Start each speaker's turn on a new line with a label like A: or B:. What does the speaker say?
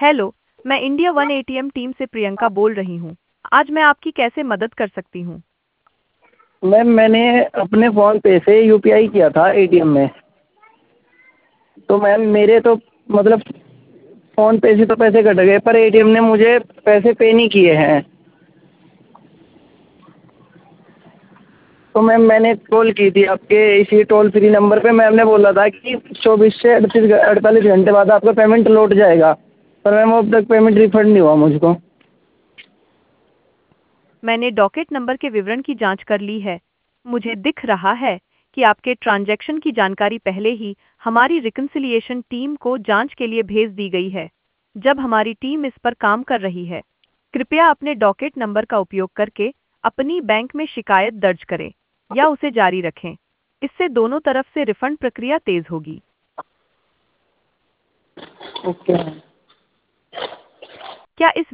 A: Hello, मैं India one ATM team से प्रियंका बोल रही हूँ। आज मैं आपकी कैसे मदद कर सकती हूँ?
B: मैम मैंने अपने फ़ोन पे से यूपीआई किया था एटीएम में। तो मैम मेरे तो मतलब फ़ोन पे से तो पैसे कट गए, पर एटीएम ने मुझे पैसे पे नहीं किए हैं। तो मैम मैंने कॉल की थी आपके इसी टोल फ्री नंबर पे। मैम ने बोला था कि 24 से 48 घंटे बाद आपका पेमेंट लौट जाएगा, पर मैम अब तक पेमेंट रिफंड नहीं हुआ मुझको।
A: मैंने डॉकेट नंबर के विवरण की जांच कर ली है। मुझे दिख रहा है कि आपके ट्रांजैक्शन की जानकारी पहले ही हमारी रिकन्सिलिएशन टीम को जांच के लिए भेज दी गई है। जब हमारी टीम इस पर काम कर रही है, कृपया अपने डॉकेट नंबर का उपयोग करके अपनी बैंक में शिकायत दर्ज करें या उसे जारी रखें। इससे दोनों तरफ से रिफंड प्रक्रिया तेज होगी।
B: Okay ma'am.
A: क्या इस